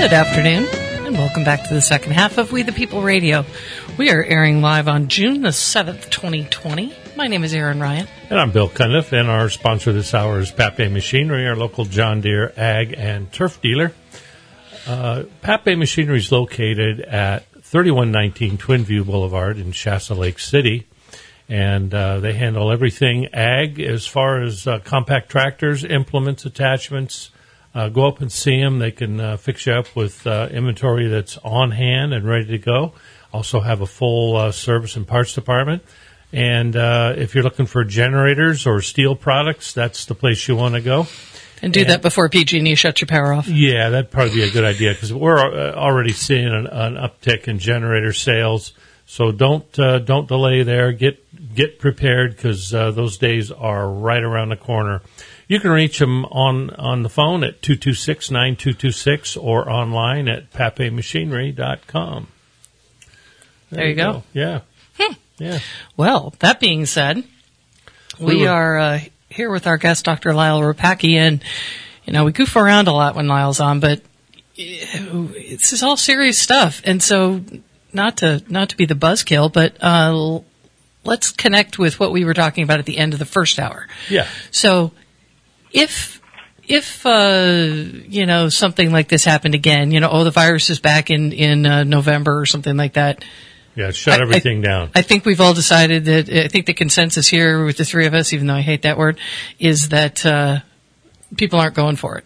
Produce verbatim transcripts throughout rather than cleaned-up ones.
Good afternoon, and welcome back to the second half of We the People Radio. We are airing live on June the seventh, twenty twenty. My name is Aaron Ryan. And I'm Bill Cundiff, and our sponsor this hour is Pape Machinery, our local John Deere ag and turf dealer. Uh, Pape Machinery is located at thirty-one nineteen Twinview Boulevard in Shasta Lake City, and uh, they handle everything ag as far as uh, compact tractors, implements, attachments. Uh, go up and see them. They can uh, fix you up with uh, inventory that's on hand and ready to go. Also have a full uh, service and parts department. And uh, if you're looking for generators or steel products, that's the place you want to go. And do and, that before P G and E shuts your power off. Yeah, that'd probably be a good idea because we're uh, already seeing an, an uptick in generator sales. So don't uh, don't delay there. Get get prepared because uh, those days are right around the corner. You can reach them on, on the phone at two two six, nine two two six or online at pape machinery dot com. There, there you go. go. Yeah. Hmm. Yeah. Well, that being said, we, we were, are uh, here with our guest, Doctor Lyle Rapacki, and, you know, we goof around a lot when Lyle's on, but this is all serious stuff. And so, not to not to be the buzzkill, but uh, let's connect with what we were talking about at the end of the first hour. Yeah. So, If, if, uh, you know, something like this happened again, you know, oh, the virus is back in, in, uh, November or something like that. Yeah, shut I, everything I, down. I think we've all decided that, I think the consensus here with the three of us, even though I hate that word, is that, uh, people aren't going for it.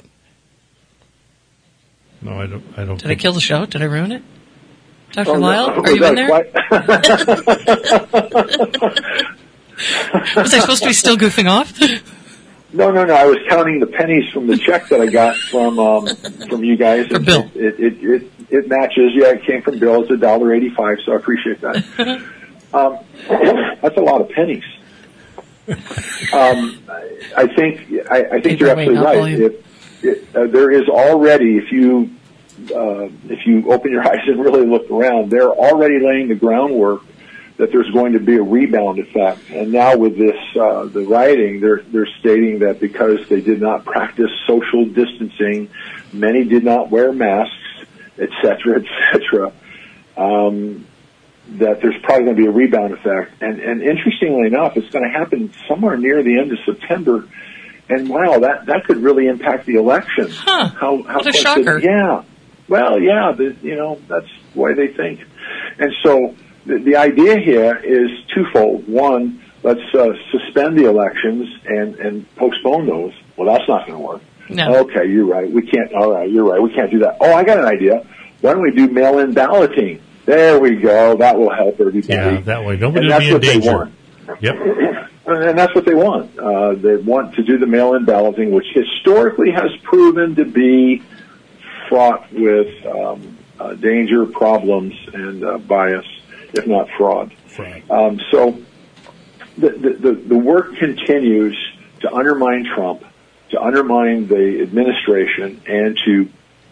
No, I don't, I don't. Did I kill the show? Did I ruin it? Doctor Oh, Lyle, no. are you in there? Was I supposed to be still goofing off? No, no, no. I was counting the pennies from the check that I got from um, from you guys. From Bill. It, it it it matches. Yeah, it came from Bill. It's a dollar eighty-five, so I appreciate that. um, that's a lot of pennies. Um, I think I, I think you're absolutely right. It, it, uh, there is already, if you uh, if you open your eyes and really look around, they're already laying the groundwork that there's going to be a rebound effect. And now with this, uh, the rioting, they're, they're stating that because they did not practice social distancing, many did not wear masks, et cetera, et cetera, um, that there's probably going to be a rebound effect. And, and interestingly enough, it's going to happen somewhere near the end of September. And wow, that, that could really impact the election. Huh. How, how what a shocker. It, yeah. Well, yeah, the, you know, that's the way they think. And so, The, the idea here is twofold. One, let's uh, suspend the elections and, and postpone those. Well, that's not going to work. No. Okay, you're right. We can't. All right, you're right. We can't do that. Oh, I got an idea. Why don't we do mail-in balloting? There we go. That will help everybody. Yeah, that way nobody will be in danger. They want. Yep. And that's what they want. Uh, they want to do the mail-in balloting, which historically has proven to be fraught with um, uh, danger, problems, and uh, bias, if not fraud. Right. Um, so the, the, the work continues to undermine Trump, to undermine the administration, and to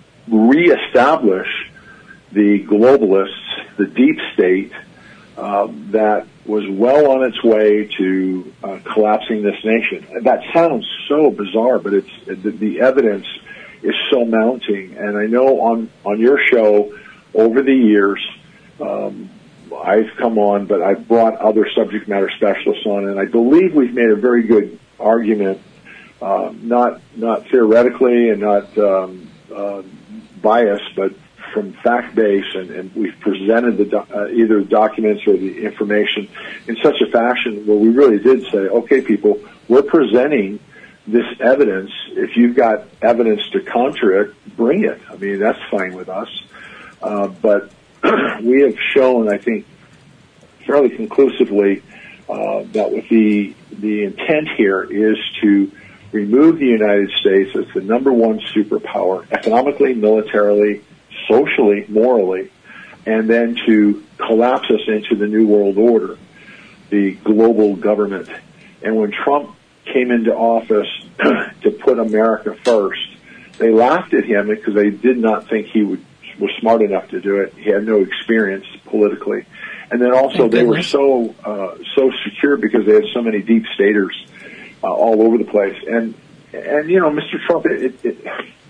reestablish the globalists, the deep state, uh, that was well on its way to uh, collapsing this nation. That sounds so bizarre, but it's the, the evidence is so mounting. And I know on, on your show over the years, um, I've come on, but I've brought other subject matter specialists on, and I believe we've made a very good argument, uh, not not theoretically and not um, uh, biased, but from fact base, and, and we've presented the do- uh, either documents or the information in such a fashion where we really did say, okay, people, we're presenting this evidence. If you've got evidence to counter it, bring it. I mean, that's fine with us, uh, but we have shown, I think, fairly conclusively uh, that with the the intent here is to remove the United States as the number one superpower, economically, militarily, socially, morally, and then to collapse us into the New World Order, the global government. And when Trump came into office to put America first, they laughed at him because they did not think he would was smart enough to do it. He had no experience politically. And then also they were so uh, so secure because they had so many deep staters uh, all over the place. And, and you know, Mister Trump, it, it,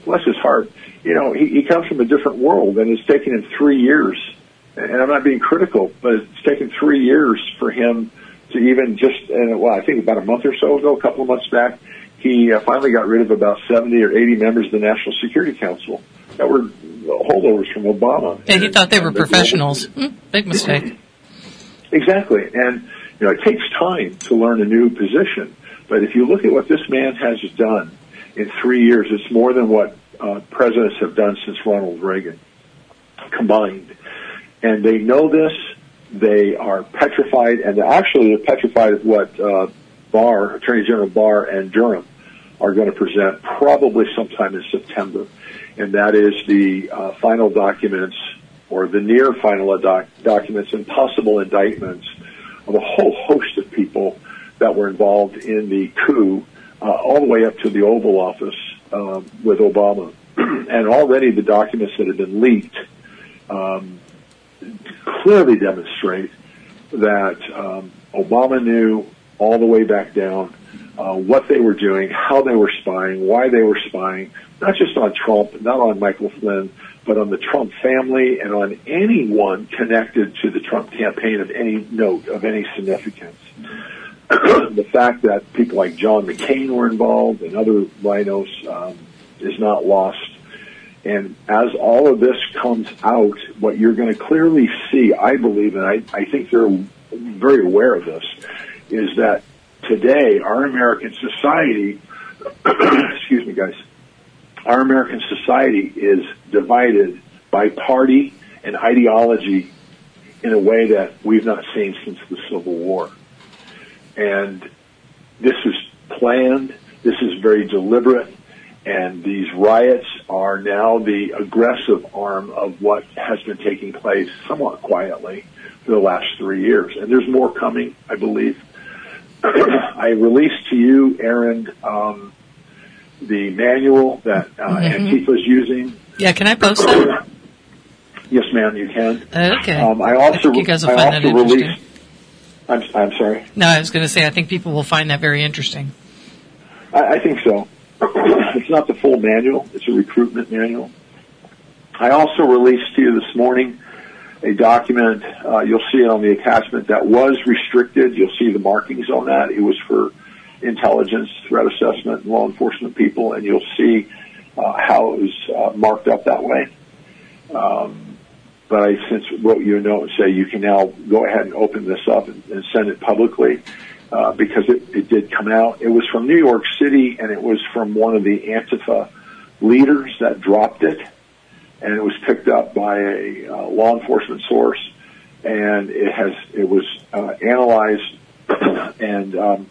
bless his heart, you know, he, he comes from a different world, and it's taken him three years. And I'm not being critical, but it's taken three years for him to even just, and well, I think about a month or so ago, a couple of months back, he uh, finally got rid of about seventy or eighty members of the National Security Council that were holdovers from Obama. And he thought they were professionals. Mm, big mistake. Exactly. And, you know, it takes time to learn a new position. But if you look at what this man has done in three years, it's more than what uh, presidents have done since Ronald Reagan combined. And they know this. They are petrified, and they're actually they're petrified of what uh, Barr, Attorney General Barr and Durham are going to present probably sometime in September. And that is the uh, final documents, or the near final doc- documents and possible indictments of a whole host of people that were involved in the coup, uh, all the way up to the Oval Office uh, with Obama. And already the documents that have been leaked um, clearly demonstrate that um, Obama knew all the way back down uh, what they were doing, how they were spying, why they were spying, not just on Trump, not on Michael Flynn, but on the Trump family and on anyone connected to the Trump campaign of any note, of any significance. The fact that people like John McCain were involved and other rhinos um, is not lost. And as all of this comes out, what you're going to clearly see, I believe, and I, I think they're very aware of this, is that today our American society, excuse me, guys, our American society is divided by party and ideology in a way that we've not seen since the Civil War. And this is planned, this is very deliberate, and these riots are now the aggressive arm of what has been taking place somewhat quietly for the last three years. And there's more coming, I believe. I released to you, Aaron, um, the manual that uh, mm-hmm. Antifa is using. Yeah, can I post that? Yes, ma'am, you can. Okay. Um, I also, I you guys will I find also that interesting. released. I'm, I'm sorry. No, I was going to say I think people will find that very interesting. I, I think so. It's not the full manual; it's a recruitment manual. I also released to you this morning a document. Uh, you'll see it on the attachment that was restricted. You'll see the markings on that. It was for intelligence, threat assessment, and law enforcement people, and you'll see uh, how it was uh, marked up that way. Um, but I since wrote you a note and say you can now go ahead and open this up and, and send it publicly uh, because it, it did come out. It was from New York City, and it was from one of the Antifa leaders that dropped it, and it was picked up by a uh, law enforcement source, and it has it was uh, analyzed and um,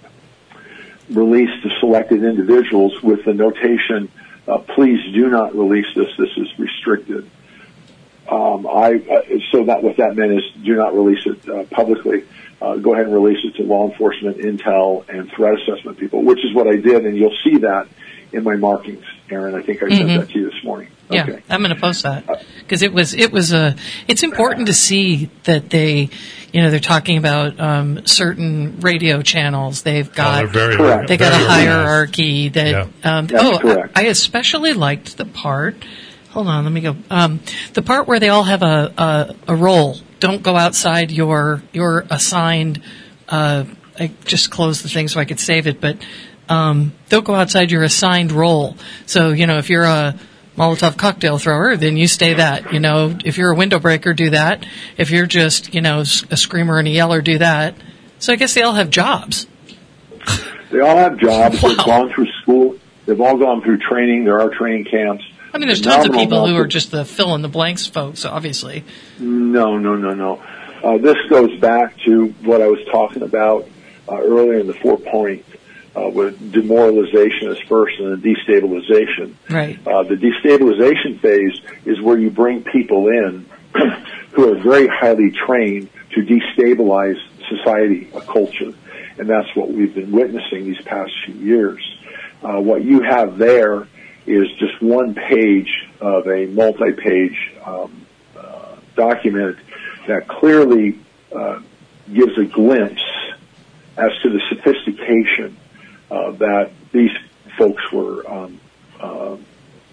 released to selected individuals with the notation, uh, please do not release this, this is restricted. Um, I, uh, so that what that meant is do not release it uh, publicly. Uh, go ahead and release it to law enforcement, intel, and threat assessment people, which is what I did, and you'll see that in my markings, Aaron. I think I sent mm-hmm. that to you this morning. Yeah, okay. I'm going to post that because it was it was a. It's important to see that they, you know, they're talking about um, certain radio channels. They've got oh, very, correct. they got very a hierarchy that. Yeah. Um, That's oh, correct. I, I especially liked the part. Hold on, let me go. Um, the part where they all have a, a a role. Don't go outside your your assigned. Uh, I just closed the thing so I could save it, but um, don't go outside your assigned role. So you know, if you're a Molotov cocktail thrower, then you stay that. You know, if you're a window breaker, do that. If you're just, you know, a screamer and a yeller, do that. So I guess they all have jobs. They all have jobs. Wow. They've gone through school. They've all gone through training. There are training camps. I mean, there's tons of people who are just the fill in the blanks folks, obviously. No, no, no, no. Uh, this goes back to what I was talking about uh, earlier in the four point. Uh, with demoralization as first and then destabilization. Right. Uh, the destabilization phase is where you bring people in who are very highly trained to destabilize society, a culture. And that's what we've been witnessing these past few years. Uh, what you have there is just one page of a multi-page um, uh, document that clearly uh, gives a glimpse as to the sophistication Uh, that these folks were um, uh,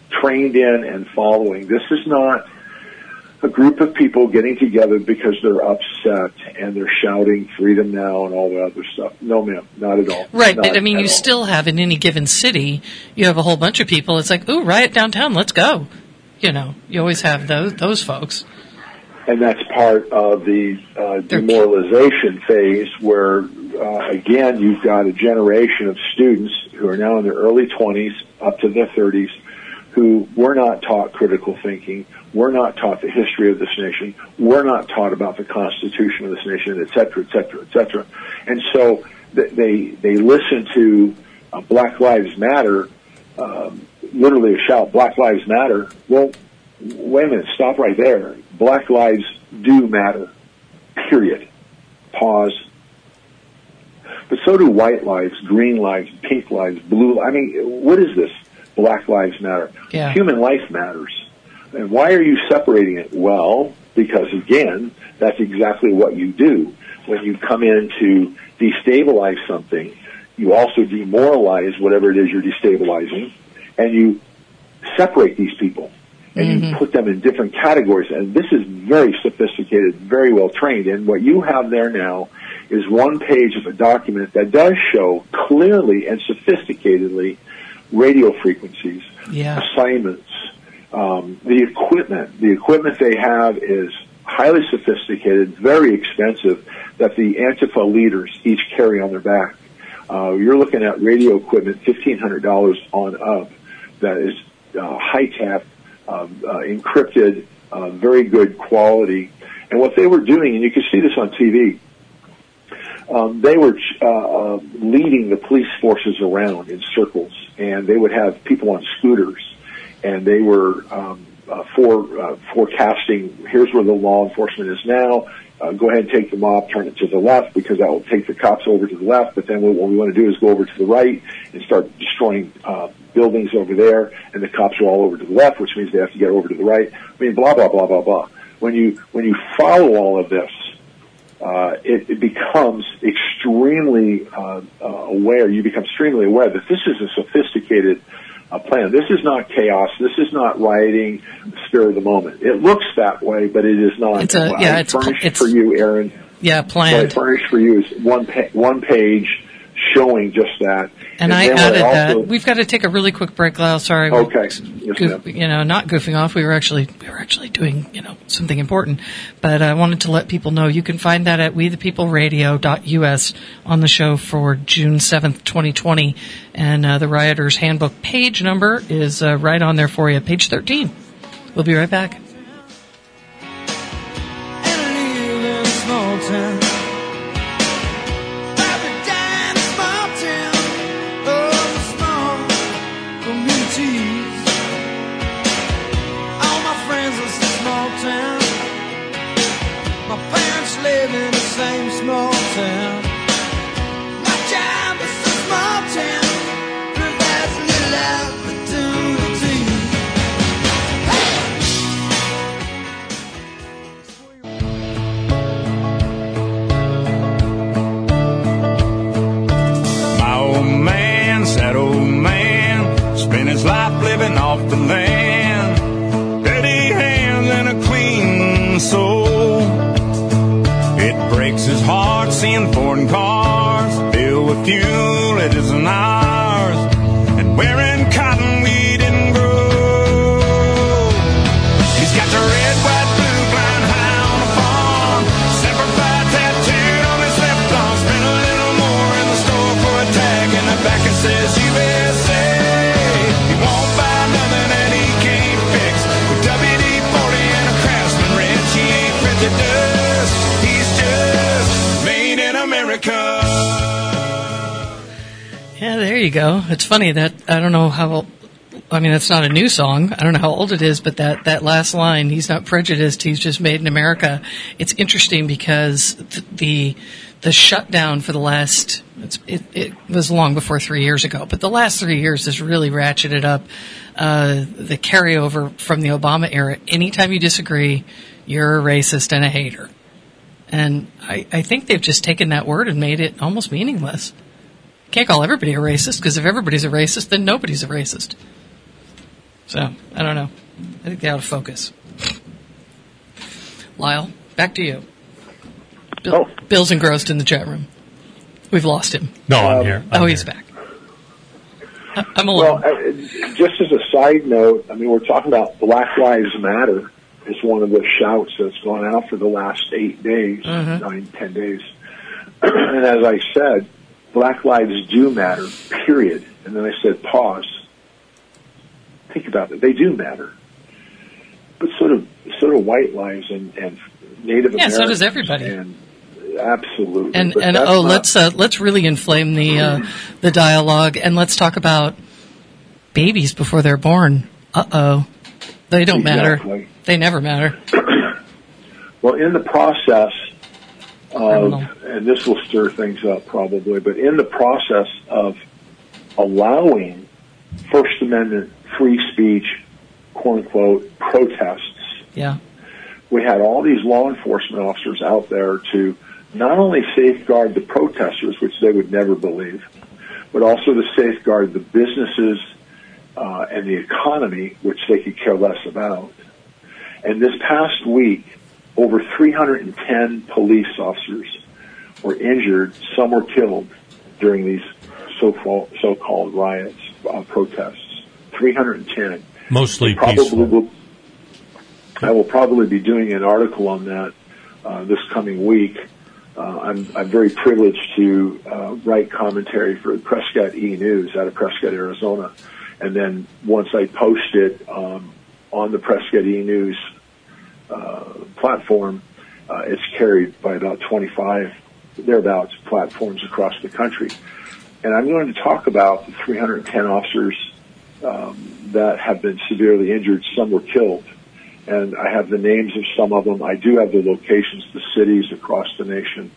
trained in and following. This is not a group of people getting together because they're upset and they're shouting freedom now and all the other stuff. No, ma'am, not at all. Right, not but I mean, you all. still have in any given city, you have a whole bunch of people. It's like, ooh, riot downtown, let's go. You know, you always have those those folks. And that's part of the uh, demoralization phase where, uh, again, you've got a generation of students who are now in their early twenties up to their thirties who were not taught critical thinking, were not taught the history of this nation, were not taught about the Constitution of this nation, et cetera, et cetera, et cetera. And so th- they they listen to uh, Black Lives Matter, um, literally a shout, Black Lives Matter. Well, wait a minute, stop right there. Black lives do matter, period. Pause. But so do white lives, green lives, pink lives, blue. I mean, what is this? Black lives matter. Yeah. Human life matters. And why are you separating it? Well, because again, that's exactly what you do. When you come in to destabilize something, you also demoralize whatever it is you're destabilizing, and you separate these people. And mm-hmm. you put them in different categories. And this is very sophisticated, very well trained. And what you have there now is one page of a document that does show clearly and sophisticatedly radio frequencies, yeah. assignments, um, the equipment. The equipment they have is highly sophisticated, very expensive, that the Antifa leaders each carry on their back. Uh, you're looking at radio equipment, fifteen hundred dollars on up, that is uh, high-tech, Um, uh, encrypted, uh, very good quality. And what they were doing, and you can see this on T V, um, they were uh, uh, leading the police forces around in circles, and they would have people on scooters, and they were um, uh, for, uh, forecasting, here's where the law enforcement is now, uh, go ahead and take the mob, turn it to the left, because that will take the cops over to the left, but then what we want to do is go over to the right and start destroying uh buildings over there, and the cops are all over to the left, which means they have to get over to the right. I mean, blah, blah, blah, blah, blah. When you, when you follow all of this, uh, it, it becomes extremely, uh, uh, aware, you become extremely aware that this is a sophisticated, uh, plan. This is not chaos. This is not rioting, spur of the moment. It looks that way, but it is not. It's a, what yeah, I it's, furnished it's, for you, Aaron. Yeah, planned. What I furnished for you is one, pa- one page showing just that. And, and I added also, that. We've got to take a really quick break, Lyle. Sorry. Okay. Yes, goof, you know, not goofing off. We were actually we were actually doing, you know, something important. But I wanted to let people know you can find that at we the people radio dot U S on the show for June seventh, twenty twenty. And uh, the Rioters Handbook page number is uh, right on there for you, page thirteen. We'll be right back. Off the land, dirty hands and a clean soul. It breaks his heart seeing foreign cars filled with fuel it isn't ours, and wearing cotton we didn't grow. He's got the red, white, blue, blind high on the farm, Semper Fi tattooed on his left arm. Spent a little more in the store for a tag, and the back it says U S A. He won't buy nothing that he can't fix. With W D forty and a Craftsman wrench, he ain't afraid to dust. He's just made in America. Yeah, there you go. It's funny that, I don't know how, I mean, it's not a new song. I don't know how old it is, but that, that last line, he's not prejudiced, he's just made in America. It's interesting because th- the, the shutdown for the last, it's, it, it was long before three years ago, but the last three years has really ratcheted up, uh, the carryover from the Obama era. Anytime you disagree, you're a racist and a hater. And I, I think they've just taken that word and made it almost meaningless. Can't call everybody a racist, because if everybody's a racist, then nobody's a racist. So, I don't know. I think they ought to focus. Lyle, back to you. Bill, Oh. Bill's engrossed in the chat room. We've lost him. No, I'm Um, here. I'm oh, he's here. back. I- I'm alone. Well, uh, just as a side note, I mean, we're talking about Black Lives Matter. It's one of the shouts that's gone out for the last eight days, Mhm. nine, ten days. And as I said, Black lives do matter, period. And then I said, pause. Think about it. They do matter. But sort of, sort of white lives and, and Native Yeah, Americans. so does everybody. And absolutely. And But and that's oh, not- let's uh, let's really inflame the uh, the dialogue, and let's talk about babies before they're born. Uh oh, they don't matter. Exactly. They never matter. Well, in the process of, Criminal. and this will stir things up probably, but in the process of allowing First Amendment free speech, quote unquote, protests, Yeah, we had all these law enforcement officers out there to not only safeguard the protesters, which they would never believe, but also to safeguard the businesses uh, and the economy, which they could care less about. And this past week, over three hundred ten police officers were injured. Some were killed during these so-called, so-called riots, uh, protests. three hundred ten. Mostly Probably peaceful. will, I will probably be doing an article on that uh, this coming week. Uh, I'm, I'm very privileged to uh, write commentary for Prescott E-News out of Prescott, Arizona. And then once I post it um, on the Prescott E-News uh, platform, uh, it's carried by about twenty-five, thereabouts, platforms across the country. And I'm going to talk about the three hundred ten officers um, that have been severely injured. Some were killed. And I have the names of some of them. I do have the locations, the cities across the nation.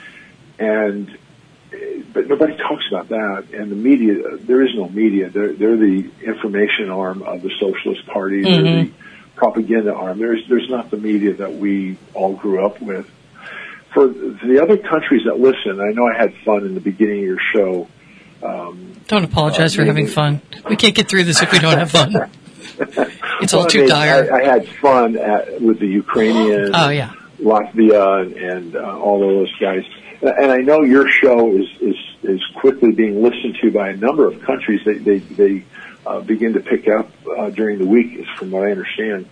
And, but nobody talks about that. And the media, there is no media. They're, they're the information arm of the Socialist Party. Mm-hmm. They're the propaganda arm. There's, there's not the media that we all grew up with. For the other countries that listen, I know I had fun in the beginning of your show. Um, don't apologize uh, for having maybe- fun. We can't get through this if we don't have fun. It's all Well, I too mean, dire. I, I had fun at, with the Ukrainians, Oh, yeah. Latvia, and, and uh, all of those guys. And I know your show is is, is quickly being listened to by a number of countries. They they, they uh, begin to pick up uh, during the week, is from what I understand.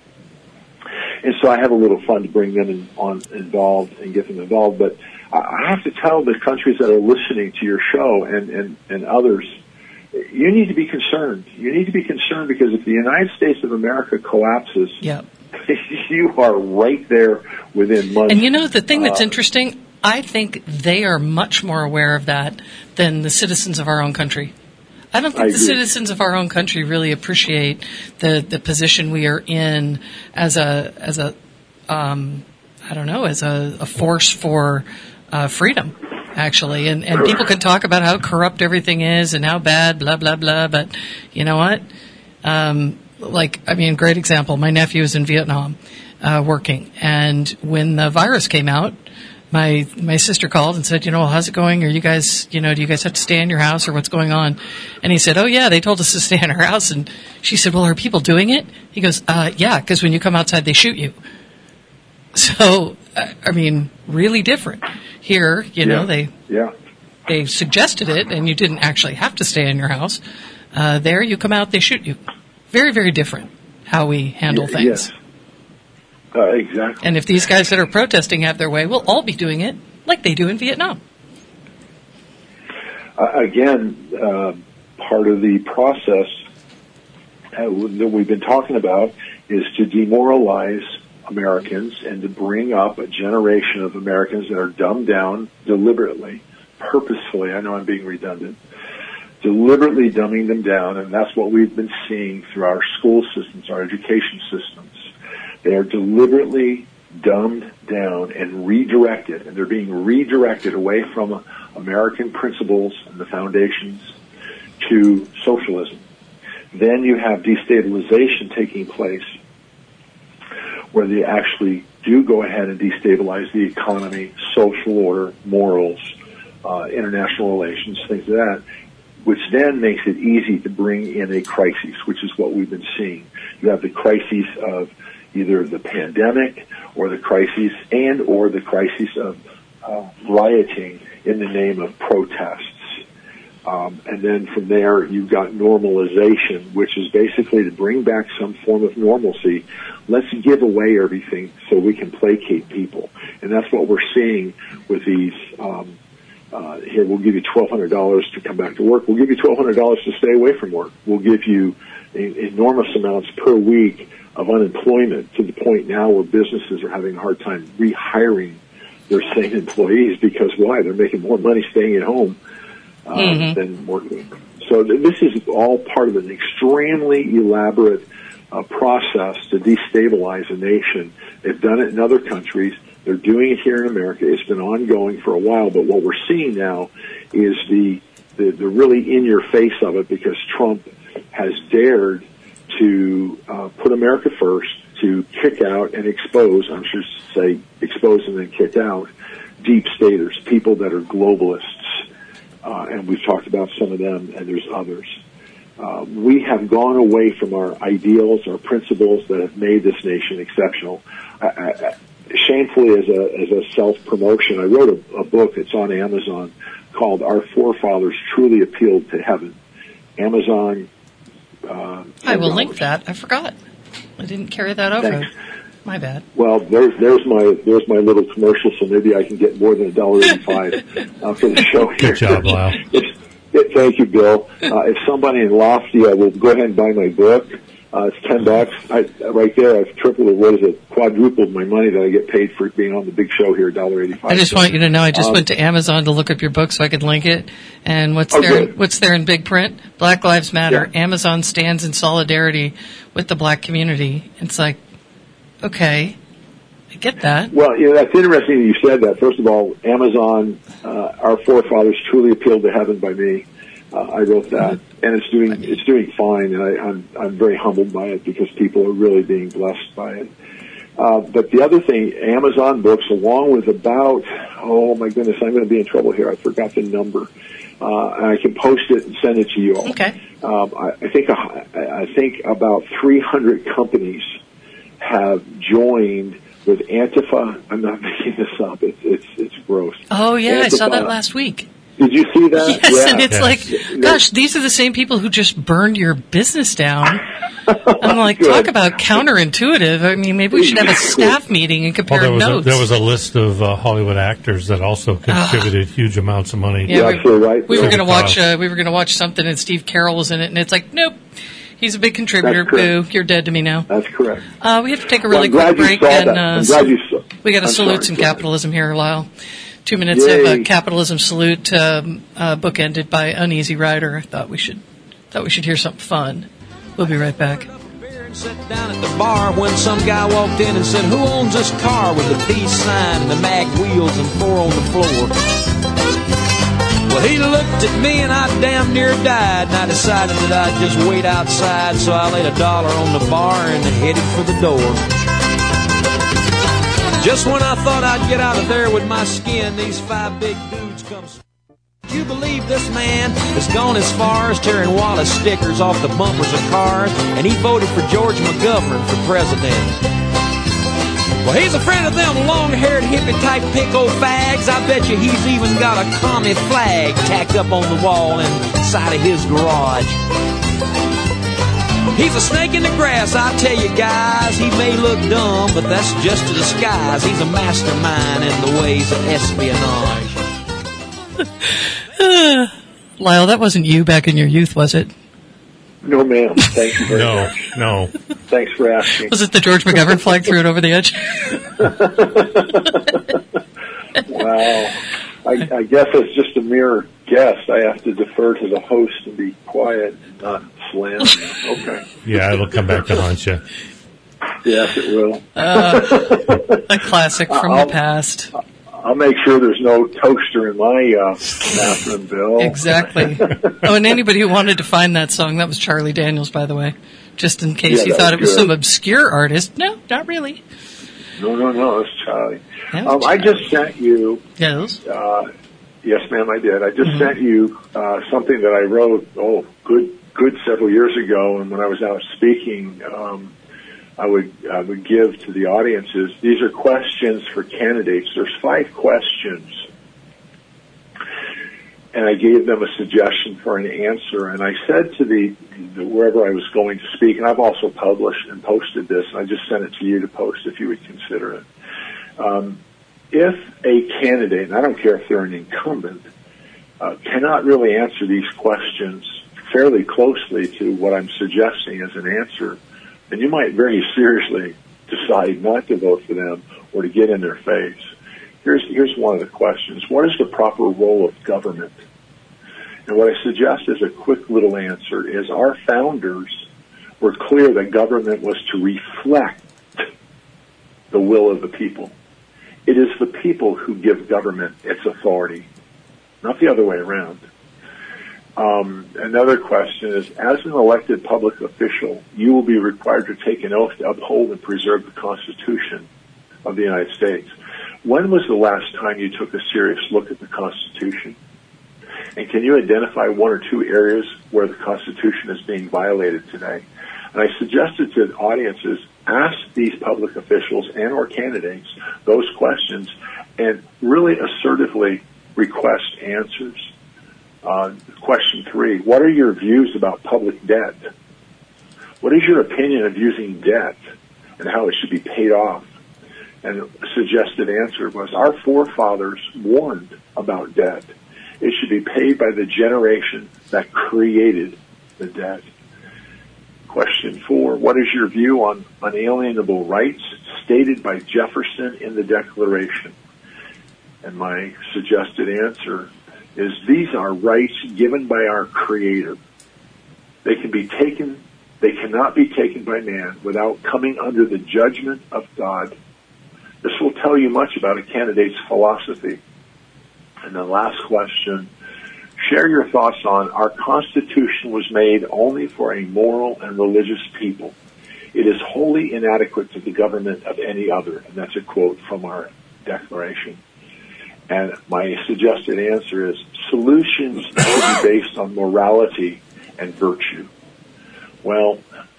And so I have a little fun to bring them in, on involved and get them involved. But I have to tell the countries that are listening to your show and, and, and others, you need to be concerned. You need to be concerned because if the United States of America collapses, Yeah. you are right there within months. And you know, the thing that's Uh, interesting, I think they are much more aware of that than the citizens of our own country. I don't think I the agree. citizens of our own country really appreciate the, the position we are in as a as a um, I don't know as a, a force for uh, freedom, actually. And and people can talk about how corrupt everything is and how bad, blah blah blah. But you know what? Um, like I mean, great example. My nephew is in Vietnam uh, working, and when the virus came out. My my sister called and said, you know, how's it going? Are you guys, you know, do you guys have to stay in your house or what's going on? And he said, oh, yeah, they told us to stay in our house. And she said, well, are people doing it? He goes, uh, yeah, because when you come outside, they shoot you. So, I I mean, really different. Here, you know, yeah, they yeah. they suggested it and you didn't actually have to stay in your house. Uh, there, you come out, they shoot you. Very, very different how we handle Y- things. Yes. Uh, exactly. And if these guys that are protesting have their way, we'll all be doing it like they do in Vietnam. Uh, again, uh, part of the process uh, that we've been talking about is to demoralize Americans and to bring up a generation of Americans that are dumbed down deliberately, purposefully. I know I'm being redundant. Deliberately dumbing them down, and that's what we've been seeing through our school systems, our education systems. They are deliberately dumbed down and redirected, and they're being redirected away from American principles and the foundations to socialism. Then you have destabilization taking place, where they actually do go ahead and destabilize the economy, social order, morals, uh, international relations, things like that, which then makes it easy to bring in a crisis, which is what we've been seeing. You have the crises of either the pandemic or the crises and or the crises of uh, rioting in the name of protests. Um, and then from there, you've got normalization, which is basically to bring back some form of normalcy. Let's give away everything so we can placate people. And that's what we're seeing with these, um, uh, here, we'll give you twelve hundred dollars to come back to work. We'll give you twelve hundred dollars to stay away from work. We'll give you a, enormous amounts per week of unemployment, to the point now where businesses are having a hard time rehiring their same employees, because why? They're making more money staying at home uh, mm-hmm. than working. So th- this is all part of an extremely elaborate uh, process to destabilize a nation. They've done it in other countries. They're doing it here in America. It's been ongoing for a while, but what we're seeing now is the the, the really in-your-face of it, because Trump has dared to uh, put America first, to kick out and expose, I should say expose and then kick out, deep staters, people that are globalists. Uh, and we've talked about some of them, and there's others. Uh, we have gone away from our ideals, our principles that have made this nation exceptional. I, I, shamefully, as a, as a self-promotion, I wrote a, a book that's on Amazon called Our Forefathers Truly Appealed to Heaven. Amazon. Uh, I will link that. I forgot. I didn't carry that over. Thanks. My bad. Well, there's there's my there's my little commercial, so maybe I can get more than a dollar eighty-five uh, for the show here. Good job, Lyle. If, if, thank you, Bill. Uh, if somebody in Lofty will go ahead and buy my book, uh, it's ten bucks. I, right there, I've tripled or what is it? Quadrupled my money that I get paid for being on the big show here, a dollar eighty-five. I just want you to know, I just um, went to Amazon to look up your book so I could link it. And what's oh, there? good. What's there in big print? Black Lives Matter. Yeah. Amazon stands in solidarity with the black community. It's like, okay, I get that. Well, you know, that's interesting that you said that. First of all, Amazon, uh, Our Forefathers Truly Appealed to Heaven by me. Uh, I wrote that, and it's doing it's doing fine, and I, I'm I'm very humbled by it, because people are really being blessed by it. Uh, but the other thing, Amazon books, along with about, oh my goodness, I'm going to be in trouble here. I forgot the number. Uh, and I can post it and send it to you all. Okay. Um, I, I think I think about three hundred companies have joined with Antifa. I'm not making this up. It's it's it's gross. Oh yeah, Antifa. I saw that last week. Did you see that? Yes, yeah. and it's Yes. like, gosh, these are the same people who just burned your business down. I'm like, Good. talk about counterintuitive. I mean, maybe we should have a staff meeting and Well, compare there was, a, notes. there was a list of uh, Hollywood actors that also contributed huge amounts of money. Yeah, You're we- absolutely right. We were Bill. going to watch. Uh, Uh, we were going to watch something, and Steve Carroll was in it, and it's like, nope, he's a big contributor. That's correct. Boo, you're dead to me now. That's correct. Uh, we have to take a Well, really I'm glad quick break, you saw and that. uh, I'm glad you saw. we got to I'm salute sorry, some go ahead. capitalism here, Lyle. Two minutes Yay. of uh, capitalism salute, um, uh, bookended by Uneasy Rider. I thought we should thought we should hear something fun. We'll be right back. Sat down at the bar when some guy walked in and said, "Who owns this car with the peace sign and the mag wheels and four on the floor?" Well, he looked at me and I damn near died, and I decided that I'd just wait outside, so I laid a dollar on the bar and headed for the door. Just when I thought I'd get out of there with my skin, these five big dudes come. You believe this man has gone as far as tearing Wallace stickers off the bumpers of cars, and he voted for George McGovern for president. Well, he's a friend of them long-haired hippie-type pinko fags. I bet you he's even got a commie flag tacked up on the wall inside of his garage. He's a snake in the grass, I tell you guys. He may look dumb, but that's just a disguise. He's a mastermind in the ways of espionage. Lyle, that wasn't you back in your youth, was it? No, ma'am. Thank you very No, much. no. Thanks for asking. Was it the George McGovern flag threw it over the edge? Wow. I, I guess as just a mere guest, I have to defer to the host and be quiet and not slam. Okay. Yeah, it'll come back to haunt you. Yes, it will. Uh, a classic from I'll- the past. I'll make sure there's no toaster in my uh, bathroom, Bill. Exactly. Oh, and anybody who wanted to find that song, that was Charlie Daniels, by the way. Just in case Yeah, you that thought was it was good. some obscure artist. No, not really. No, no, no, it's Charlie. That was Um, I Charlie. just sent you, Yes. uh, yes, ma'am, I did. I just Mhm. sent you uh, something that I wrote, oh, good good several years ago, and when I was out speaking, um, I would I would give to the audiences, these are questions for candidates. There's five questions. And I gave them a suggestion for an answer. And I said to the, the wherever I was going to speak, and I've also published and posted this, and I just sent it to you to post if you would consider it. Um, if a candidate, and I don't care if they're an incumbent, uh, cannot really answer these questions fairly closely to what I'm suggesting as an answer, then you might very seriously decide not to vote for them or to get in their face. Here's, here's one of the questions. What is the proper role of government? And what I suggest as a quick little answer is our founders were clear that government was to reflect the will of the people. It is the people who give government its authority, not the other way around. Um, another question is, as an elected public official, you will be required to take an oath to uphold and preserve the Constitution of the United States. When was the last time you took a serious look at the Constitution? And can you identify one or two areas where the Constitution is being violated today? And I suggested to audiences, ask these public officials and or candidates those questions and really assertively request answers. Uh, question three, what are your views about public debt? What is your opinion of using debt and how it should be paid off? And a suggested answer was, our forefathers warned about debt. It should be paid by the generation that created the debt. Question four, what is your view on unalienable rights stated by Jefferson in the Declaration? And my suggested answer is, these are rights given by our Creator. They can be taken, they cannot be taken by man without coming under the judgment of God. This will tell you much about a candidate's philosophy. And the last question, share your thoughts on, our Constitution was made only for a moral and religious people. It is wholly inadequate to the government of any other. And that's a quote from our Declaration. And my suggested answer is, solutions should be based on morality and virtue. Well,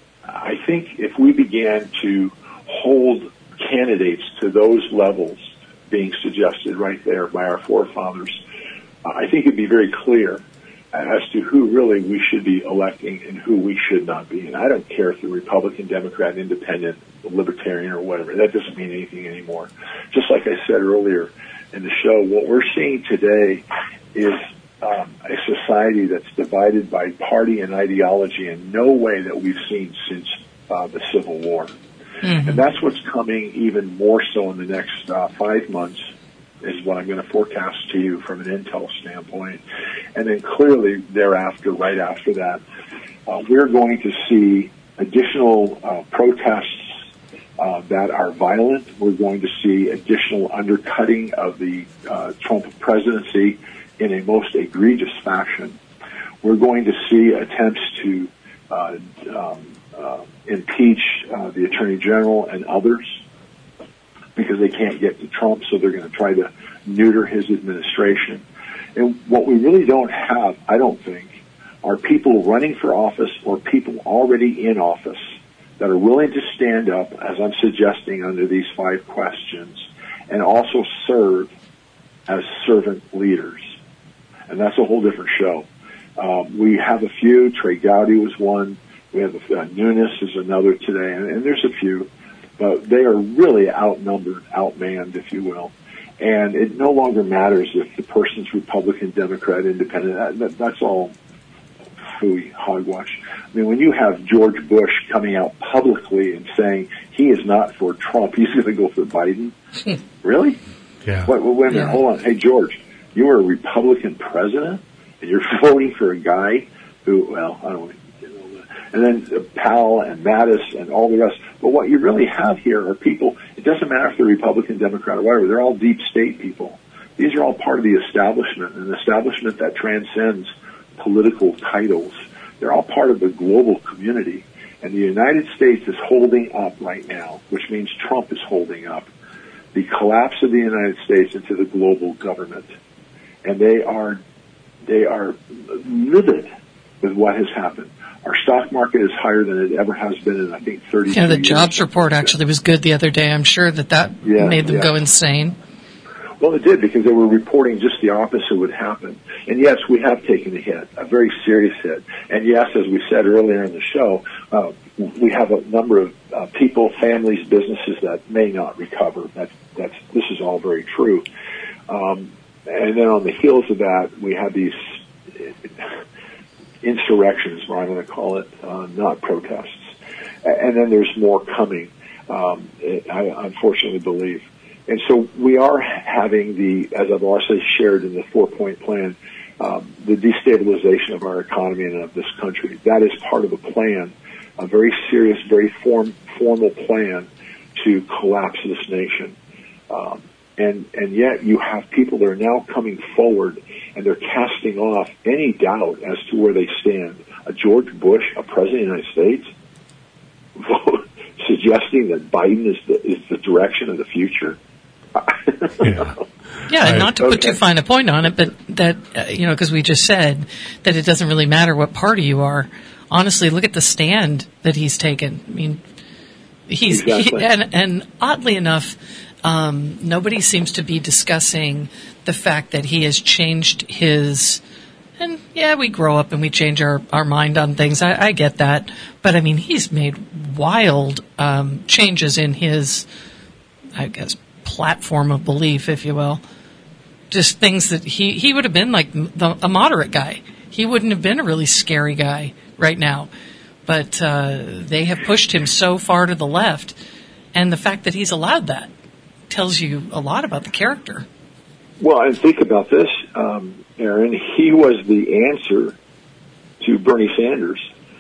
I think if we began to hold candidates to those levels being suggested right there by our forefathers, uh, I think it'd be very clear as to who really we should be electing and who we should not be. And I don't care if you're Republican, Democrat, Independent, Libertarian, or whatever. That doesn't mean anything anymore. Just like I said earlier in the show, what we're seeing today is um, a society that's divided by party and ideology in no way that we've seen since uh, the Civil War. Mm-hmm. And that's what's coming even more so in the next uh, five months is what I'm going to forecast to you from an intel standpoint. And then clearly thereafter, right after that, uh, we're going to see additional uh, protests uh, that are violent. We're going to see additional undercutting of the uh, Trump presidency in a most egregious fashion. We're going to see attempts to uh, um, uh, impeach uh, the Attorney General and others because they can't get to Trump, so they're going to try to neuter his administration. And what we really don't have, I don't think, are people running for office or people already in office that are willing to stand up, as I'm suggesting under these five questions, and also serve as servant leaders. And that's a whole different show. Uh, we have a few. Trey Gowdy was one. We have uh, Nunes is another today, and, and there's a few. But they are really outnumbered, outmanned, if you will. And it no longer matters if the person's Republican, Democrat, Independent. That, that, that's all phooey, hogwash. I mean, when you have George Bush coming out publicly and saying he is not for Trump, he's going to go for Biden. Really? Yeah. Wait, wait, wait a minute. Yeah. Hold on. Hey, George, you are a Republican president, and you're voting for a guy who, well, I don't want to get into that. And then uh, Powell and Mattis and all the rest. But what you really have here are people, it doesn't matter if they're Republican, Democrat, or whatever, they're all deep state people. These are all part of the establishment, an establishment that transcends political titles. They're all part of the global community. And the United States is holding up right now, which means Trump is holding up the collapse of the United States into the global government. And they are, they are livid with what has happened. Our stock market is higher than it ever has been in, I think, thirty years. Yeah, the jobs report actually was good the other day. I'm sure that that yeah, made them yeah. go insane. Well, it did, because they were reporting just the opposite would happen. And yes, we have taken a hit, a very serious hit. And yes, as we said earlier in the show, uh, we have a number of uh, people, families, businesses that may not recover. That's, that's, this is all very true. Um, and then on the heels of that, we have these insurrections, what I'm going to call it, uh, not protests. And then there's more coming, um, I unfortunately believe. And so we are having the, as I've also shared in the four-point plan, um, the destabilization of our economy and of this country. That is part of a plan, a very serious, very form, formal plan to collapse this nation. Um, and, and yet you have people that are now coming forward, and they're casting off any doubt as to where they stand. A George Bush, a president of the United States, suggesting that Biden is the, is the direction of the future. Yeah, yeah and I, not to put okay. too fine a point on it, but that, uh, you know, because we just said that it doesn't really matter what party you are. Honestly, look at the stand that he's taken. I mean, he's, exactly. he, and, and oddly enough, um, nobody seems to be discussing the fact that he has changed his, and yeah, we grow up and we change our, our mind on things. I, I get that. But I mean, he's made wild, um, changes in his, I guess, platform of belief, if you will. Just things that he, he would have been like the, a moderate guy. He wouldn't have been a really scary guy right now. But uh, they have pushed him so far to the left. And the fact that he's allowed that tells you a lot about the character. Well, and think about this, um, Aaron. He was the answer to Bernie Sanders.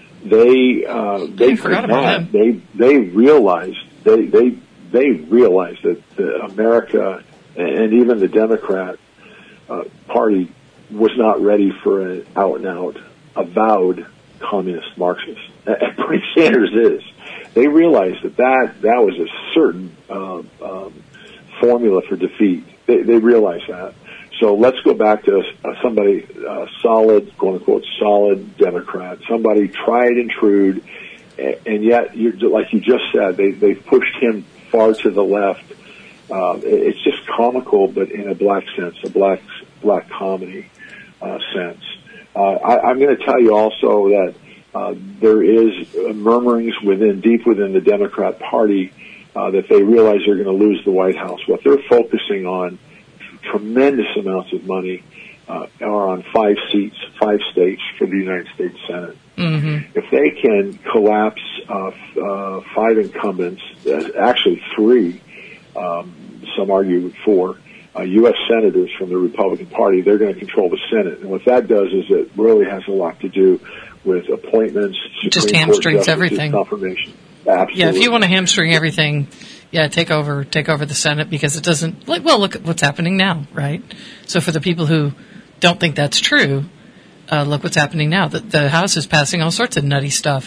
They uh, they I forgot about not, him. They they realized they they they realized that the America and even the Democrat uh, Party was not ready for an out and out avowed communist Marxist. And Bernie Sanders is. They realized that that, that was a certain uh, um, formula for defeat. They, they realized that. So let's go back to uh, somebody uh, solid, quote unquote, solid Democrat, somebody tried and true, and, and yet, you're, like you just said, they they pushed him far to the left. Uh, it's just comical, but in a black sense, a black black comedy uh, sense. Uh, I, I'm going to tell you also that uh, there is murmurings within, deep within the Democrat Party, uh, that they realize they're going to lose the White House. What they're focusing on, tremendous amounts of money, uh, are on five seats, five states for the United States Senate. Mm-hmm. If they can collapse uh, f- uh, five incumbents, uh, actually three, um, some argue four, uh, U S senators from the Republican Party, they're going to control the Senate. And what that does is it really has a lot to do with appointments, Supreme Just Court hamstrings justices, everything. confirmation. Absolutely. Yeah, if you want to hamstring everything, yeah, take over, take over the Senate, because it doesn't, like, well, look at what's happening now, right? So for the people who don't think that's true, uh, look what's happening now. The, the House is passing all sorts of nutty stuff,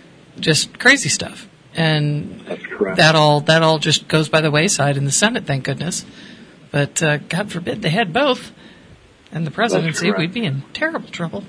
just crazy stuff. And That's correct. that all, that all just goes by the wayside in the Senate, thank goodness. But, uh, God forbid they had both. And the presidency, correct. we'd be in terrible trouble.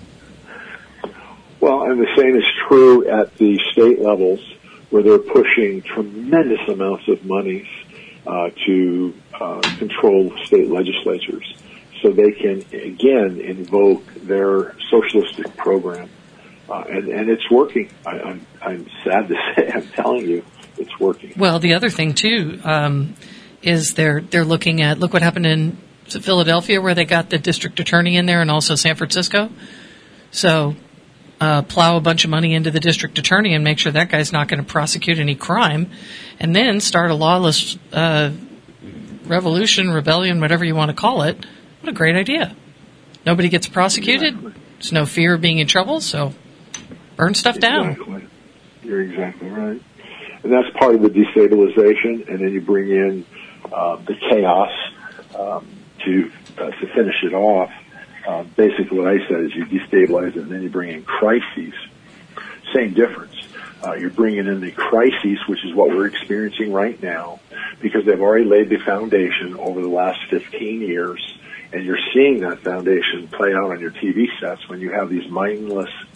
Well, and the same is true at the state levels, where they're pushing tremendous amounts of money uh, to uh, control state legislatures, so they can again invoke their socialistic program, uh, and and it's working. I, I'm I'm sad to say, I'm telling you, it's working. Well, the other thing too um, is they're they're looking at, look what happened in is it Philadelphia, where they got the district attorney in there, and also San Francisco. So. Uh, plow a bunch of money into the district attorney and make sure that guy's not going to prosecute any crime, and then start a lawless uh, revolution, rebellion, whatever you want to call it. What a great idea. Nobody gets prosecuted. Exactly. There's no fear of being in trouble, so burn stuff down. Exactly. You're exactly right. And that's part of the destabilization, and then you bring in uh, the chaos um, to uh, to finish it off. Uh, basically what I said is you destabilize it and then you bring in crises. Same difference. Uh, you're bringing in the crises, which is what we're experiencing right now, because they've already laid the foundation over the last fifteen years, and you're seeing that foundation play out on your T V sets when you have these mindless,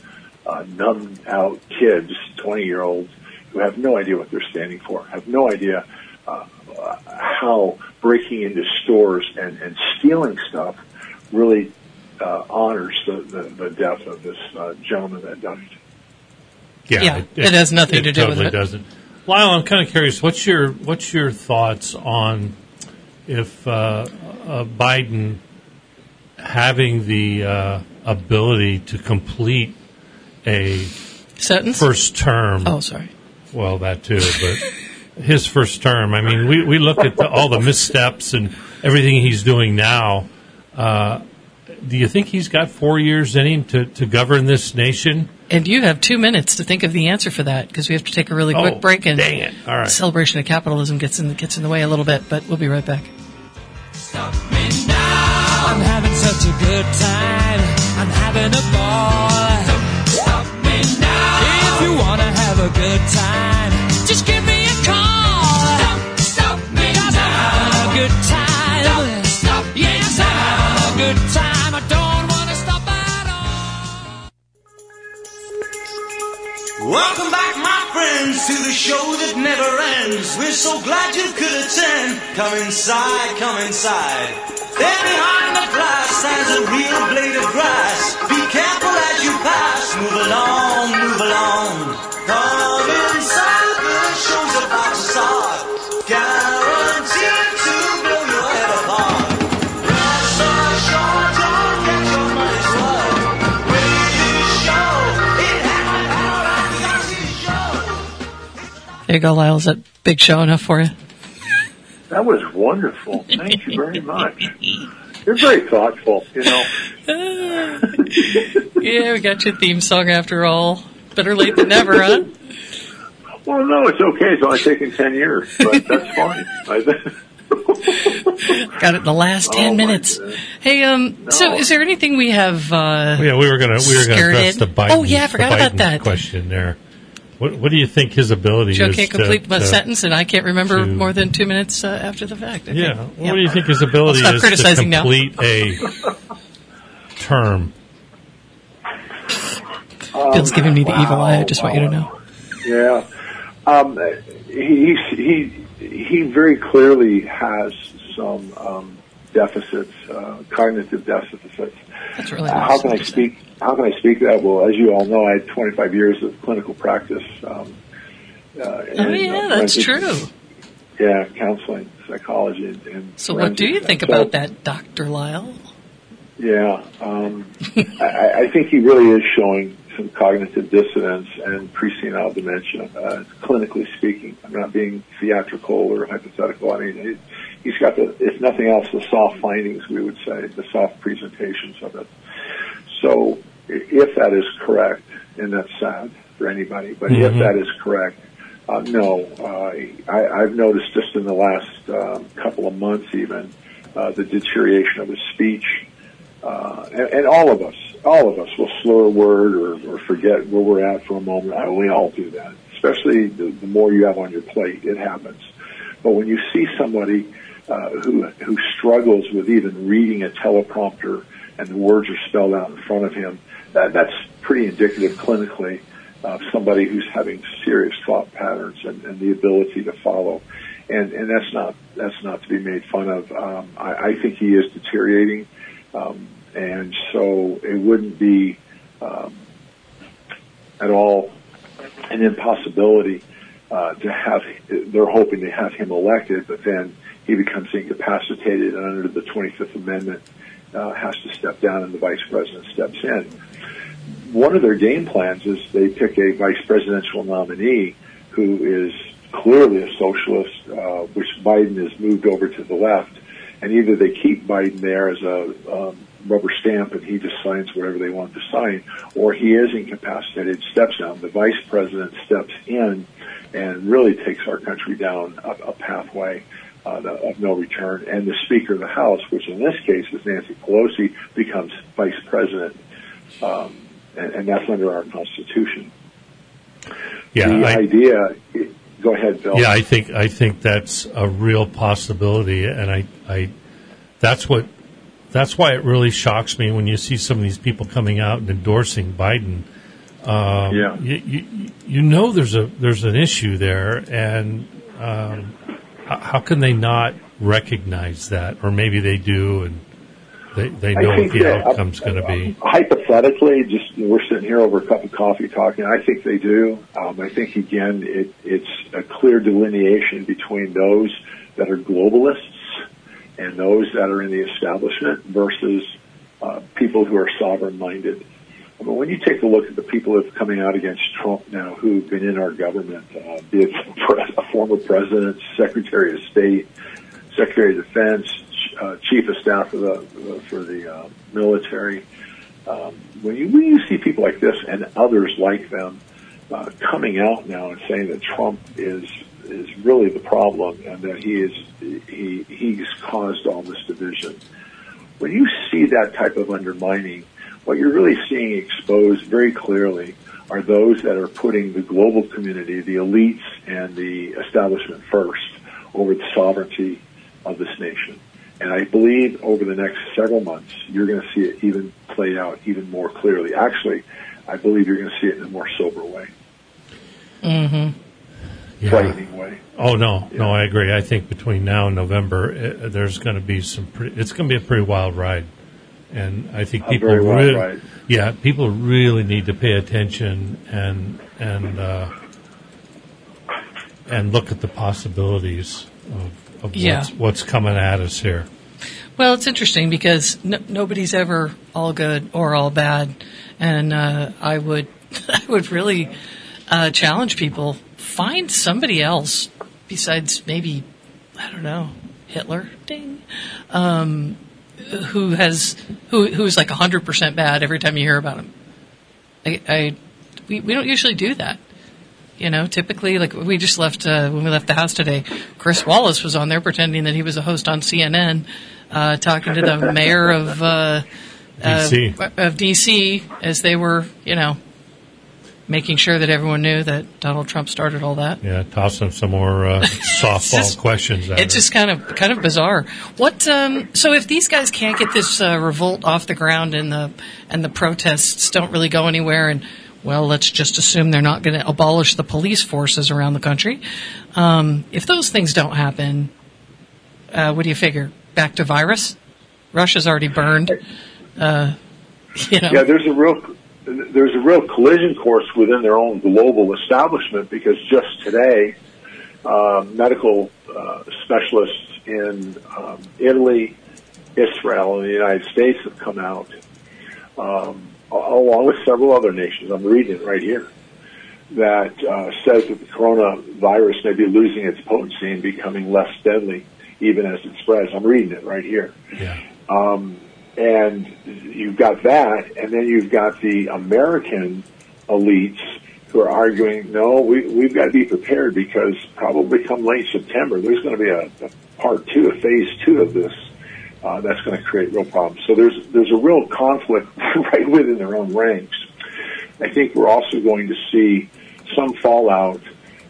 uh, numbed out kids, twenty-year-olds, who have no idea what they're standing for, have no idea uh, uh, how breaking into stores and, and stealing stuff really uh, honors the, the, the death of this uh, gentleman that died. Yeah, yeah, it, it, it has nothing it to do totally with it. Doesn't. Lyle, I'm kind of curious. What's your what's your thoughts on if uh, uh, Biden having the uh, ability to complete a sentence first term? Oh, sorry. Well, that too, but his first term. I mean, we we look at the, all the missteps and everything he's doing now. Uh, do you think he's got four years in him to, to govern this nation? And you have two minutes to think of the answer for that, because we have to take a really quick oh, break. And dang it. All right. The celebration of capitalism gets in gets in the way a little bit, but we'll be right back. Stop me now. I'm having such a good time. I'm having a ball. Don't stop me now. If you want to have a good time, just give me a call. Don't stop me now. I'm having a good time. Don't stop me yes, now. I'm having a good time. I don't want to stop at all. Welcome back, my friends, to the show that never ends. We're so glad you could attend. Come inside, come inside. There behind the glass stands a real blade of grass. Be careful as you pass. Move along, move along. Come inside, the show's about to start. Guaranteed to blow your head apart. Rest assured, don't get your money's worth. Greatest show, it happened all at the Aussie Show. There you go, Lyle. Is that big show enough for you? That was wonderful. Thank you very much. You're very thoughtful, you know. Yeah, we got your theme song after all. Better late than never, huh? Well, no, it's okay. It's only taken ten years, but that's fine. Got it in the last ten oh minutes. Hey, um, no. so is there anything we have? Uh, yeah, we were gonna we were gonna address the Biden. Oh yeah, I forgot about that question there. What, what do you think his ability Joe is? Joe can't complete to, a to, sentence, and I can't remember to, more than two minutes uh, after the fact. I yeah. think. What yeah. do you think his ability I'll is stop to criticizing complete a term? Um, Bill's giving me the wow, evil eye. I just wow. want you to know. Yeah. Um, he, he, he very clearly has some um, deficits, uh, cognitive deficits. That's really Uh, nice. how can I speak? How can I speak to that? Well, as you all know, I had twenty-five years of clinical practice. Um, uh, Oh and, yeah, uh, that's forensic- true. Yeah, counseling, psychology, and, and So, what do you forensics. think So, about that, Doctor Lyle? Yeah, um, I, I think he really is showing some cognitive dissonance and presenile dementia, uh, clinically speaking. I'm not being theatrical or hypothetical. I mean, it, he's got the, if nothing else, the soft findings, we would say, the soft presentations of it. So, if that is correct, and that's sad for anybody, but Mm-hmm. if that is correct, uh, no, uh, I, I've noticed just in the last um, couple of months even, uh, the deterioration of his speech. Uh, and, and all of us, all of us will slur a word or, or forget where we're at for a moment. I, we all do that, especially the, the more you have on your plate. It happens. But when you see somebody uh, who who struggles with even reading a teleprompter and the words are spelled out in front of him, that, that's pretty indicative clinically of somebody who's having serious thought patterns and, and the ability to follow. And, and that's not that's not to be made fun of. Um, I, I think he is deteriorating. Um, and so it wouldn't be um, at all an impossibility uh, to have. They're hoping to have him elected, but then he becomes incapacitated, and under the twenty-fifth Amendment, uh, has to step down, and the vice president steps in. One of their game plans is they pick a vice presidential nominee who is clearly a socialist, uh, which Biden has moved over to the left. And either they keep Biden there as a um, rubber stamp and he just signs whatever they want to sign, or he is incapacitated, steps down. The vice president steps in and really takes our country down a, a pathway uh, of no return. And the Speaker of the House, which in this case is Nancy Pelosi, becomes vice president. Um, and, and that's under our Constitution. Yeah, the I, idea... It, Go ahead, Bill. Yeah, I think I think that's a real possibility, and I, I that's what that's why it really shocks me when you see some of these people coming out and endorsing Biden. Um, Yeah. You, you, you know there's a there's an issue there, and um, how, how can they not recognize that? Or maybe they do, and they they I know what think the that, outcome's uh, going to be. Hypothetically, just we're sitting here over a cup of coffee talking. I think they do. Um, I think again, it, it's a clear delineation between those that are globalists and those that are in the establishment versus uh, people who are sovereign-minded. I mean, when you take a look at the people that are coming out against Trump now, who've been in our government, uh, be it a former president, Secretary of State, Secretary of Defense, uh, Chief of Staff for the uh, for the uh, military. Um, when you when you see people like this and others like them uh, coming out now and saying that Trump is is really the problem and that he is he he's caused all this division. When you see that type of undermining, what you're really seeing exposed very clearly are those that are putting the global community, the elites, and the establishment first over the sovereignty of this nation. And I believe over the next several months, you're going to see it even played out even more clearly. Actually, I believe you're going to see it in a more sober way. Mm-hmm. Yeah. Frightening way. Oh, no. Yeah. No, I agree. I think between now and November, it, there's going to be some pretty, it's going to be a pretty wild ride. And I think A people very wild really, ride. yeah, people really need to pay attention and, and, uh, and look at the possibilities of, of Yeah. what's, what's coming at us here. Well, it's interesting because no, nobody's ever all good or all bad, and uh, I would, I would really uh, challenge people: find somebody else besides maybe, I don't know, Hitler, ding, um, who has who who's like a hundred percent bad every time you hear about him. I, I we we don't usually do that. You know, typically, like we just left uh, when we left the house today. Chris Wallace was on there pretending that he was a host on C N N, uh, talking to the mayor of uh, D C Uh, of D C as they were, you know, making sure that everyone knew that Donald Trump started all that. Yeah, toss them some more uh, softball just, questions at It's her. just kind of kind of bizarre. What? Um, so if these guys can't get this uh, revolt off the ground and the and the protests don't really go anywhere, and well, let's just assume they're not going to abolish the police forces around the country. Um, if those things don't happen, uh, what do you figure? Back to virus? Russia's already burned. Uh, you know. Yeah, there's a real there's a real collision course within their own global establishment because just today, uh, medical uh, specialists in um, Italy, Israel, and the United States have come out. Um, along with several other nations, I'm reading it right here, that uh, says that the coronavirus may be losing its potency and becoming less deadly even as it spreads. I'm reading it right here. Yeah. Um, and you've got that, and then you've got the American elites who are arguing, no, we, we've got to be prepared because probably come late September, there's going to be a, a part two, a phase two of this. Uh, that's going to create real problems. So there's there's a real conflict right within their own ranks. I think we're also going to see some fallout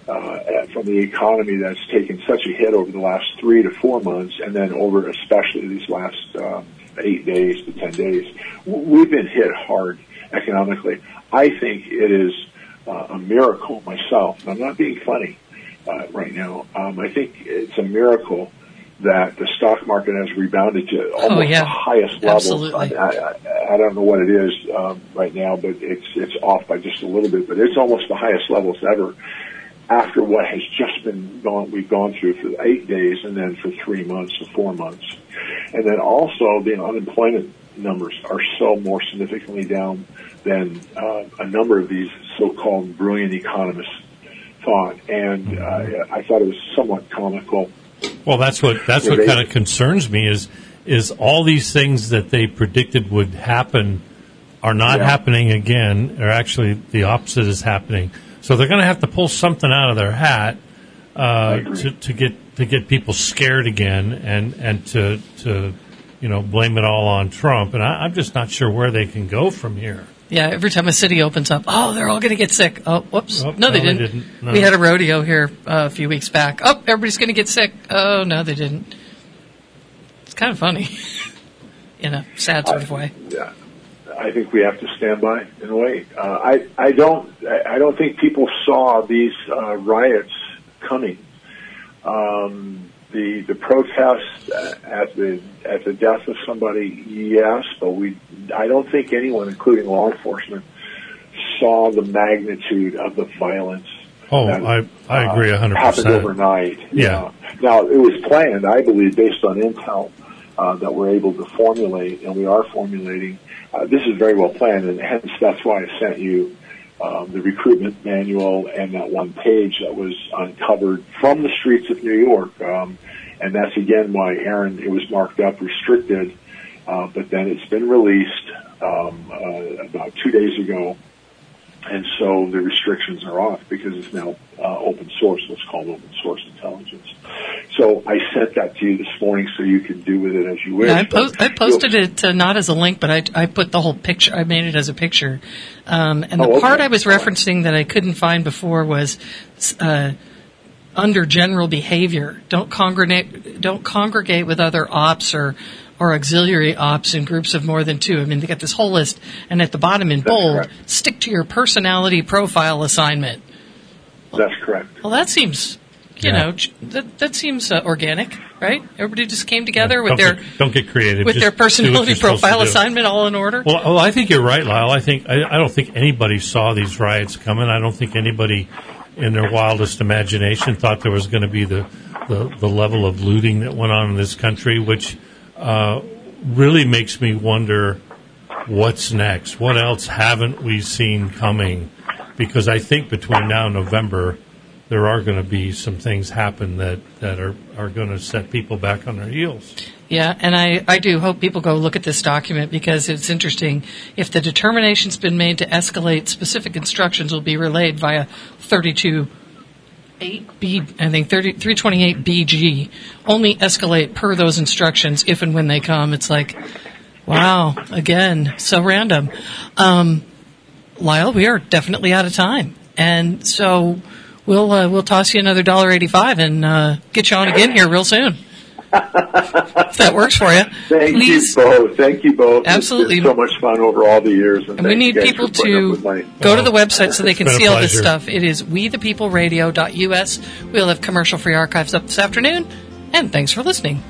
uh, from the economy that's taken such a hit over the last three to four months, and then over especially these last um, eight days to ten days. We've been hit hard economically. I think it is uh, a miracle myself. I'm not being funny uh, right now. Um, I think it's a miracle that the stock market has rebounded to almost oh, yeah. the highest levels. Absolutely. I, I, I don't know what it is um, right now, but it's it's off by just a little bit. But it's almost the highest levels ever after what has just been gone. We've gone through for eight days, and then for three months or four months, and then also the unemployment numbers are so more significantly down than uh, a number of these so-called brilliant economists thought, and uh, I thought it was somewhat comical. Well, that's what that's what kind of concerns me is is all these things that they predicted would happen are not Yeah. happening again, or actually the opposite is happening. So they're going to have to pull something out of their hat uh, to, to get to get people scared again, and, and to to you know blame it all on Trump. And I, I'm just not sure where they can go from here. Yeah, every time a city opens up, oh, they're all going to get sick. Oh, whoops. Oh, no, they no, they didn't. didn't. No. We had a rodeo here uh, a few weeks back. Oh, everybody's going to get sick. Oh, no, they didn't. It's kind of funny in a sad sort of way. Yeah. I think we have to stand by and wait. Uh, I I don't I don't think people saw these uh, riots coming. Um, the the protest at the at the death of somebody, yes, but we I don't think anyone, including law enforcement, saw the magnitude of the violence. Oh, that, I I agree a hundred happened percent. overnight. Yeah. Uh, now it was planned, I believe, based on intel uh, that we're able to formulate, and we are formulating. Uh, this is very well planned, and hence that's why I sent you um, the recruitment manual and that one page that was uncovered from the streets of New York. Um, and that's again why, Aaron, it was marked up restricted, uh, but then it's been released um, uh, about two days ago. And so the restrictions are off because it's now uh, open source, what's called open source intelligence. So I sent that to you this morning so you can do with it as you wish. Yeah, I, post, I posted it uh, not as a link, but I, I put the whole picture. I made it as a picture. Um, and the oh, okay. part I was referencing that I couldn't find before was uh, under general behavior. Don't congregate. Don't congregate with other ops or. or auxiliary ops in groups of more than two. I mean, they got this whole list, and at the bottom in That's bold, correct. Stick to your personality profile assignment. That's correct. Well, that seems, you Yeah. know, that that seems uh, organic, right? Everybody just came together Yeah, with don't their get, don't get creative. with Just their do what personality you're supposed to profile do. assignment all in order. Well, well, I think you're right, Lyle. I think I, I don't think anybody saw these riots coming. I don't think anybody, in their wildest imagination, thought there was going to be the, the the level of looting that went on in this country, which uh, really makes me wonder what's next. What else haven't we seen coming? Because I think between now and November, there are going to be some things happen that, that are, are going to set people back on their heels. Yeah, and I, I do hope people go look at this document because it's interesting. If the determination's been made to escalate, specific instructions will be relayed via thirty-two eight B, I think three twenty-eight B G. Only escalate per those instructions if and when they come. It's like, wow, again, so random. Um, Lyle, we are definitely out of time. And so we'll uh, we'll toss you another one dollar eighty-five and uh, get you on again here real soon. If that works for you. Thank Please. you both. Thank you both. Absolutely. It's been so much fun over all the years. And, And we need you guys people for putting up to with my- go to the website so they can It's been see a all this pleasure. stuff. It is we the people radio dot U S. We'll have commercial-free archives up this afternoon. And thanks for listening.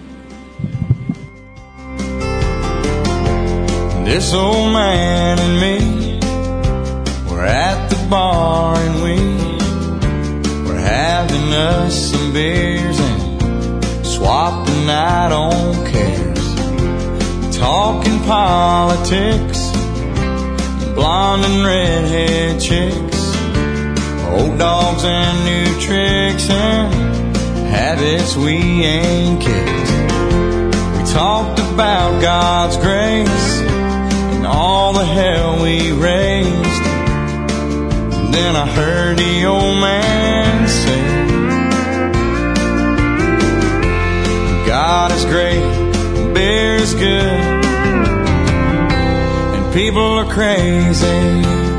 This old man and me, we're at the bar and we, we're having us some beers and swapping out on cares, talking politics, blonde and redhead chicks, old dogs and new tricks and habits we ain't kicked. We talked about God's grace and all the hell we raised. And then I heard the old man say, God is great, beer is good, and people are crazy.